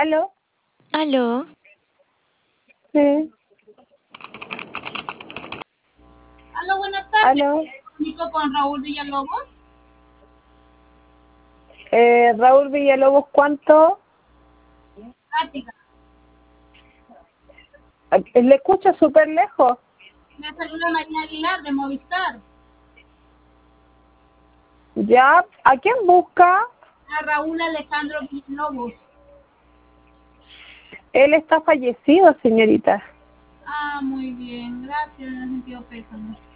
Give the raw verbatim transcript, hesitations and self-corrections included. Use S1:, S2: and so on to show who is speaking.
S1: ¿Aló?
S2: ¿Aló?
S1: Sí.
S3: Aló, buenas tardes.
S1: ¿Aló?
S3: ¿Me comunico con Raúl Villalobos?
S1: Eh, Raúl Villalobos, ¿cuánto?
S3: Práctica.
S1: Eh, Le escucho súper lejos.
S3: Me saluda María Aguilar de Movistar.
S1: ¿Ya? ¿A quién busca?
S3: A Raúl Alejandro Villalobos.
S1: Él está fallecido, señorita.
S3: Ah, muy bien. Gracias, en el sentido pésame.